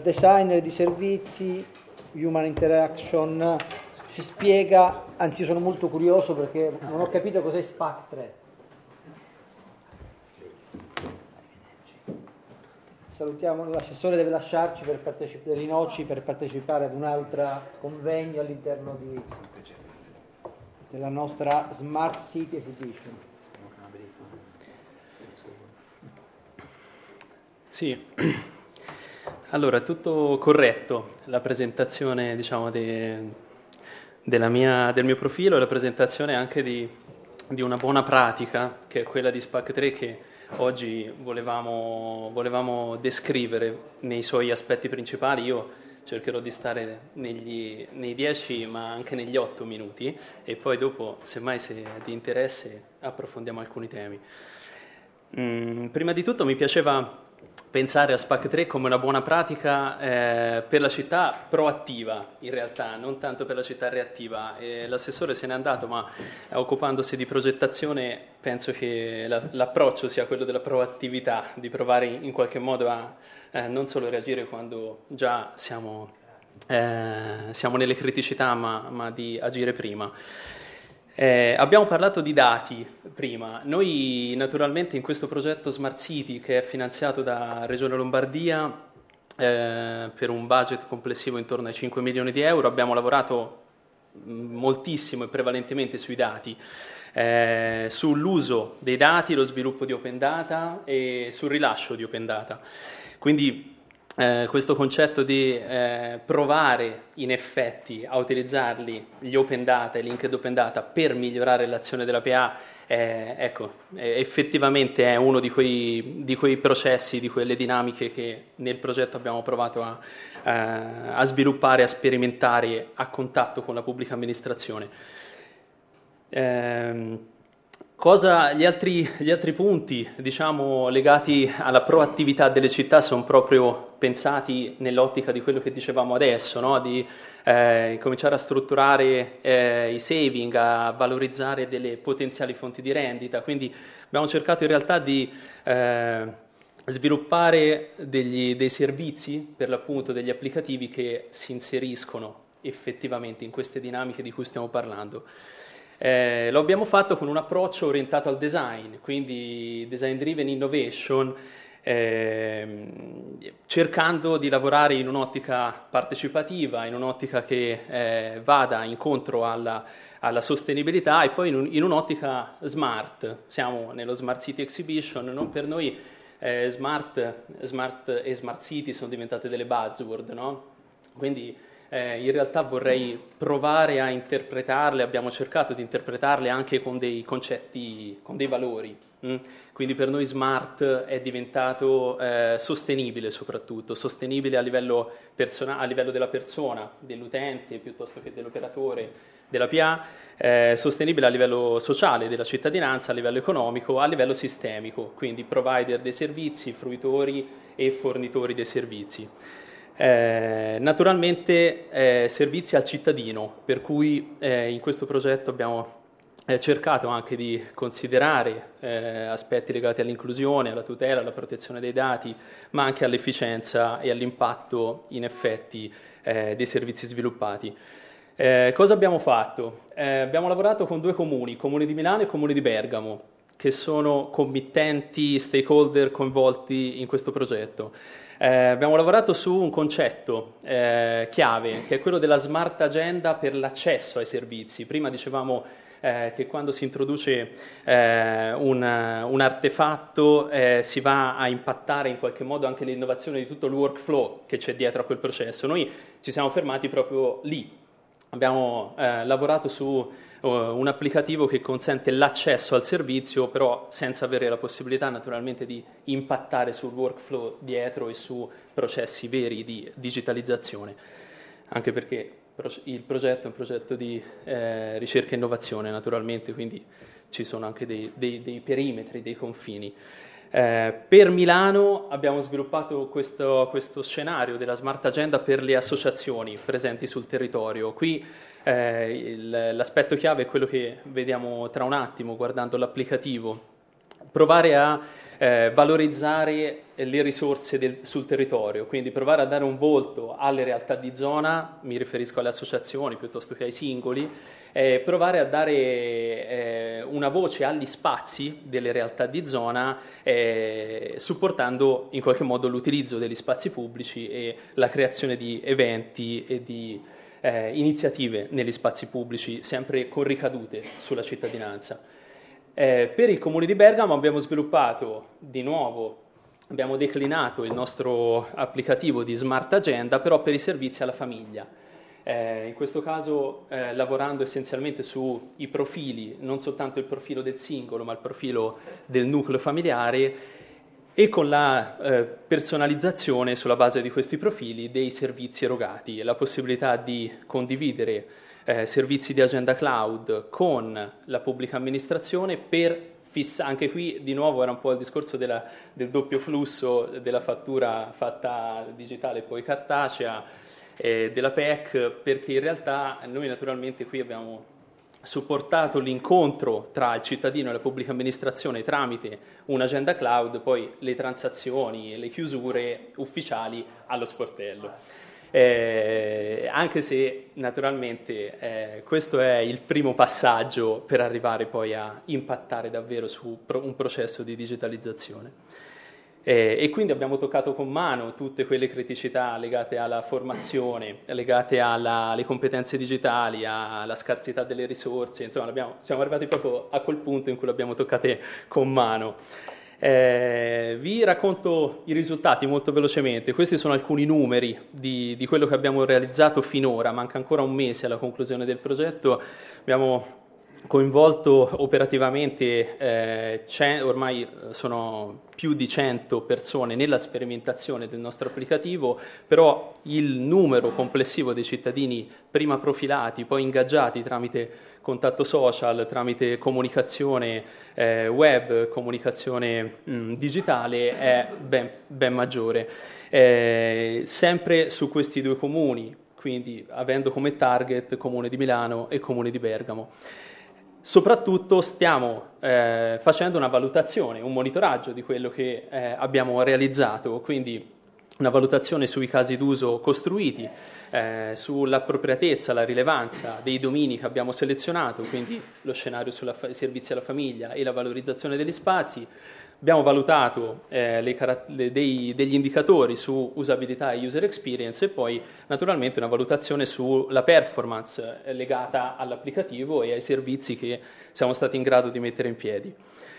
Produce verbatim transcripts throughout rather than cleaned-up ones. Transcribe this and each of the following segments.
designer di servizi, Human Interaction, ci spiega, anzi sono molto curioso perché non ho capito cos'è S P A C tre. Salutiamo l'assessore, deve lasciarci per partecipare, Rinocci, per partecipare ad un altro convegno all'interno di, della nostra Smart City Exhibition. Sì, allora è tutto corretto, la presentazione diciamo de, della mia, del mio profilo e la presentazione anche di, di una buona pratica che è quella di S P A C tre che oggi volevamo, volevamo descrivere nei suoi aspetti principali. Io cercherò di stare negli, nei dieci ma anche negli otto minuti e poi dopo, semmai se è di interesse, approfondiamo alcuni temi. Mm, prima di tutto mi piaceva pensare a S P A C tre come una buona pratica eh, per la città proattiva, in realtà, non tanto per la città reattiva. E l'assessore se n'è andato, ma eh, occupandosi di progettazione penso che la, l'approccio sia quello della proattività, di provare in qualche modo a eh, non solo reagire quando già siamo, eh, siamo nelle criticità, ma, ma di agire prima. Eh, abbiamo parlato di dati prima. Noi naturalmente in questo progetto Smart City, che è finanziato da Regione Lombardia eh, per un budget complessivo intorno ai cinque milioni di euro, abbiamo lavorato moltissimo e prevalentemente sui dati, eh, sull'uso dei dati, lo sviluppo di open data e sul rilascio di open data. Quindi Eh, questo concetto di eh, provare in effetti a utilizzarli, gli open data e linked open data, per migliorare l'azione della P A, eh, ecco, eh, effettivamente è uno di quei, di quei processi, di quelle dinamiche che nel progetto abbiamo provato a, eh, a sviluppare, a sperimentare a contatto con la pubblica amministrazione. Eh, Cosa, gli, altri, gli altri punti, diciamo, legati alla proattività delle città sono proprio pensati nell'ottica di quello che dicevamo adesso, no? Di eh, cominciare a strutturare eh, i saving, a valorizzare delle potenziali fonti di rendita. Quindi abbiamo cercato in realtà di eh, sviluppare degli, dei servizi, per l'appunto degli applicativi che si inseriscono effettivamente in queste dinamiche di cui stiamo parlando. Eh, lo abbiamo fatto con un approccio orientato al design, quindi design driven innovation, eh, cercando di lavorare in un'ottica partecipativa, in un'ottica che eh, vada incontro alla, alla sostenibilità e poi in, un, in un'ottica smart. Siamo nello Smart City Exhibition, non per noi eh, smart, smart e smart city sono diventate delle buzzword, no? Quindi Eh, in realtà vorrei provare a interpretarle, abbiamo cercato di interpretarle anche con dei concetti, con dei valori. Mm? Quindi per noi smart è diventato eh, sostenibile soprattutto, sostenibile a livello, persona- a livello della persona, dell'utente piuttosto che dell'operatore della P A, eh, sostenibile a livello sociale della cittadinanza, a livello economico, a livello sistemico, quindi provider dei servizi, fruitori e fornitori dei servizi. Eh, naturalmente eh, servizi al cittadino, per cui eh, in questo progetto abbiamo eh, cercato anche di considerare eh, aspetti legati all'inclusione, alla tutela, alla protezione dei dati, ma anche all'efficienza e all'impatto in effetti eh, dei servizi sviluppati. Eh, cosa abbiamo fatto? Eh, abbiamo lavorato con due comuni, Comune di Milano e Comune di Bergamo, che sono committenti, stakeholder coinvolti in questo progetto. Eh, abbiamo lavorato su un concetto eh, chiave, che è quello della smart agenda per l'accesso ai servizi. Prima dicevamo eh, che quando si introduce eh, un, un artefatto eh, si va a impattare in qualche modo anche l'innovazione di tutto il workflow che c'è dietro a quel processo. Noi ci siamo fermati proprio lì. Abbiamo eh, lavorato su uh, un applicativo che consente l'accesso al servizio, però senza avere la possibilità naturalmente di impattare sul workflow dietro e su processi veri di digitalizzazione, anche perché il progetto è un progetto di eh, ricerca e innovazione naturalmente, quindi ci sono anche dei, dei, dei perimetri, dei confini. Eh, per Milano abbiamo sviluppato questo, questo scenario della Smart Agenda per le associazioni presenti sul territorio. Qui eh, il, l'aspetto chiave è quello che vediamo tra un attimo guardando l'applicativo. Provare a eh, valorizzare le risorse del, sul territorio, quindi provare a dare un volto alle realtà di zona, mi riferisco alle associazioni piuttosto che ai singoli, eh, provare a dare eh, una voce agli spazi delle realtà di zona, eh, supportando in qualche modo l'utilizzo degli spazi pubblici e la creazione di eventi e di eh, iniziative negli spazi pubblici, sempre con ricadute sulla cittadinanza. Eh, per il Comune di Bergamo abbiamo sviluppato di nuovo, abbiamo declinato il nostro applicativo di Smart Agenda, però per i servizi alla famiglia. Eh, in questo caso eh, lavorando essenzialmente sui profili, non soltanto il profilo del singolo, ma il profilo del nucleo familiare, e con la eh, personalizzazione sulla base di questi profili dei servizi erogati e la possibilità di condividere Eh, servizi di agenda cloud con la pubblica amministrazione per fissare, anche qui di nuovo era un po' il discorso della, del doppio flusso della fattura fatta digitale e poi cartacea, eh, della P E C, perché in realtà noi naturalmente qui abbiamo supportato l'incontro tra il cittadino e la pubblica amministrazione tramite un'agenda cloud, poi le transazioni e le chiusure ufficiali allo sportello. Eh, anche se naturalmente eh, questo è il primo passaggio per arrivare poi a impattare davvero su pro- un processo di digitalizzazione. Eh, e quindi abbiamo toccato con mano tutte quelle criticità legate alla formazione, legate alla, alle competenze digitali, alla scarsità delle risorse, insomma abbiamo, siamo arrivati proprio a quel punto in cui le abbiamo toccate con mano. Eh, vi racconto i risultati molto velocemente. Questi sono alcuni numeri di, di quello che abbiamo realizzato finora, manca ancora un mese alla conclusione del progetto. Abbiamo coinvolto operativamente, eh, ormai sono più di cento persone nella sperimentazione del nostro applicativo, però il numero complessivo dei cittadini prima profilati, poi ingaggiati tramite contatto social, tramite comunicazione eh, web, comunicazione mh, digitale è ben, ben maggiore. Eh, sempre su questi due comuni, quindi avendo come target Comune di Milano e Comune di Bergamo. Soprattutto stiamo eh, facendo una valutazione, un monitoraggio di quello che eh, abbiamo realizzato, quindi una valutazione sui casi d'uso costruiti, eh, sull'appropriatezza, la rilevanza dei domini che abbiamo selezionato, quindi lo scenario sui servizi alla famiglia e la valorizzazione degli spazi. Abbiamo valutato eh, le carat- le, dei, degli indicatori su usabilità e user experience e poi naturalmente una valutazione sulla performance eh, legata all'applicativo e ai servizi che siamo stati in grado di mettere in piedi.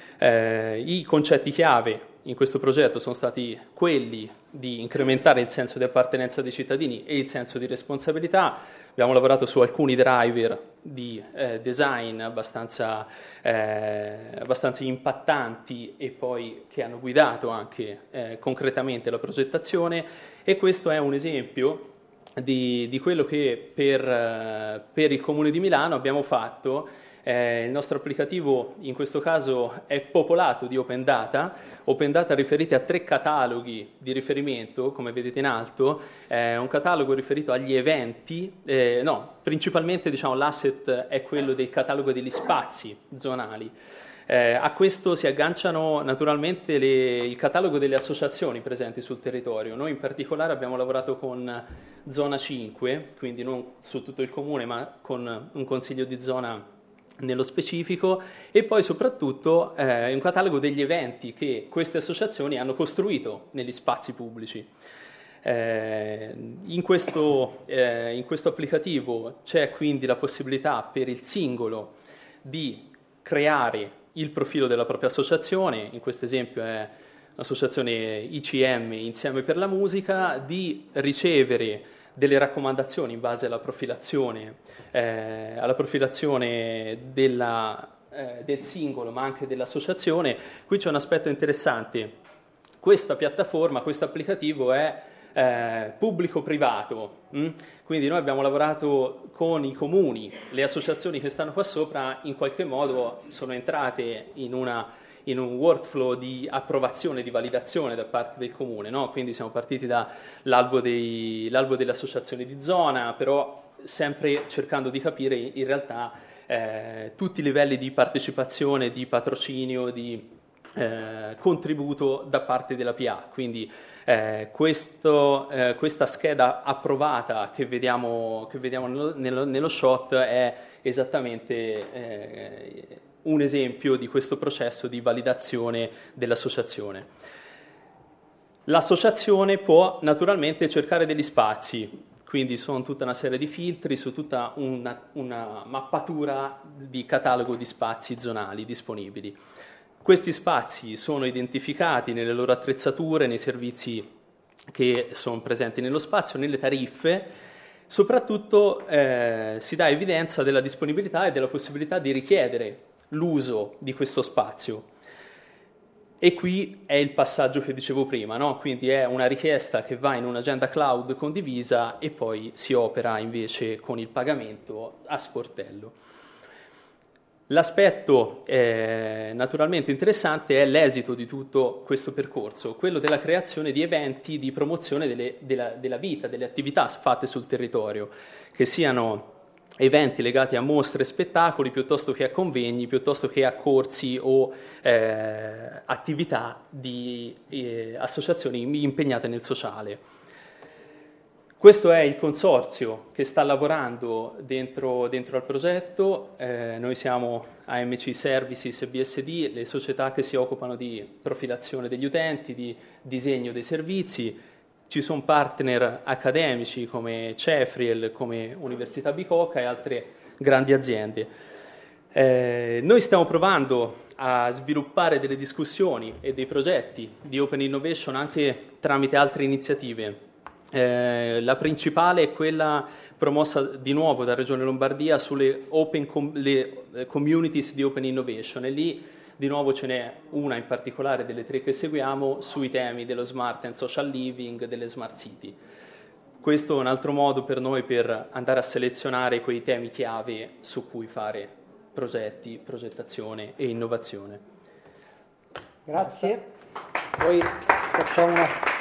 Eh, I concetti chiave in questo progetto sono stati quelli di incrementare il senso di appartenenza dei cittadini e il senso di responsabilità. Abbiamo lavorato su alcuni driver di eh, design abbastanza, eh, abbastanza impattanti e poi che hanno guidato anche eh, concretamente la progettazione, e questo è un esempio di, di quello che per, eh, per il Comune di Milano abbiamo fatto. Eh, il nostro applicativo in questo caso è popolato di open data, open data riferite a tre cataloghi di riferimento, come vedete in alto, eh, un catalogo riferito agli eventi, eh, no, principalmente diciamo l'asset è quello del catalogo degli spazi zonali. Eh, a questo si agganciano naturalmente le, il catalogo delle associazioni presenti sul territorio. Noi in particolare abbiamo lavorato con Zona cinque, quindi non su tutto il comune ma con un consiglio di zona nello specifico, e poi soprattutto eh, un catalogo degli eventi che queste associazioni hanno costruito negli spazi pubblici. Eh, in, questo, eh, in questo applicativo c'è quindi la possibilità per il singolo di creare il profilo della propria associazione, in questo esempio è l'associazione I C M Insieme per la Musica, di ricevere delle raccomandazioni in base alla profilazione, eh, alla profilazione della, eh, del singolo ma anche dell'associazione. Qui c'è un aspetto interessante: questa piattaforma, questo applicativo è eh, pubblico-privato, mh? Quindi noi abbiamo lavorato con i comuni, le associazioni che stanno qua sopra in qualche modo sono entrate in una in un workflow di approvazione, di validazione da parte del comune, no? Quindi siamo partiti dall'albo dei, l'albo delle associazioni di zona, però sempre cercando di capire in realtà eh, tutti i livelli di partecipazione, di patrocinio, di eh, contributo da parte della P A. Quindi eh, questo, eh, questa scheda approvata che vediamo, che vediamo nello, nello, nello shot è esattamente eh, un esempio di questo processo di validazione dell'associazione. L'associazione può naturalmente cercare degli spazi, quindi sono tutta una serie di filtri su tutta una, una mappatura di catalogo di spazi zonali disponibili. Questi spazi sono identificati nelle loro attrezzature, nei servizi che sono presenti nello spazio, nelle tariffe. Soprattutto eh, si dà evidenza della disponibilità e della possibilità di richiedere l'uso di questo spazio. E qui è il passaggio che dicevo prima, no? Quindi è una richiesta che va in un'agenda cloud condivisa e poi si opera invece con il pagamento a sportello. L'aspetto eh, naturalmente interessante è l'esito di tutto questo percorso, quello della creazione di eventi di promozione delle, della, della vita, delle attività fatte sul territorio, che siano eventi legati a mostre e spettacoli piuttosto che a convegni, piuttosto che a corsi o eh, attività di eh, associazioni impegnate nel sociale. Questo è il consorzio che sta lavorando dentro, dentro al progetto. Eh, noi siamo A M C Services e B S D, le società che si occupano di profilazione degli utenti, di disegno dei servizi. Ci sono partner accademici come Cefriel, come Università Bicocca e altre grandi aziende. Eh, noi stiamo provando a sviluppare delle discussioni e dei progetti di Open Innovation anche tramite altre iniziative. Eh, la principale è quella promossa di nuovo da Regione Lombardia sulle open com- le, eh, communities di Open Innovation, e lì di nuovo ce n'è una in particolare delle tre che seguiamo sui temi dello smart and social living, delle smart city. Questo è un altro modo per noi per andare a selezionare quei temi chiave su cui fare progetti, progettazione e innovazione. Grazie. Poi facciamo una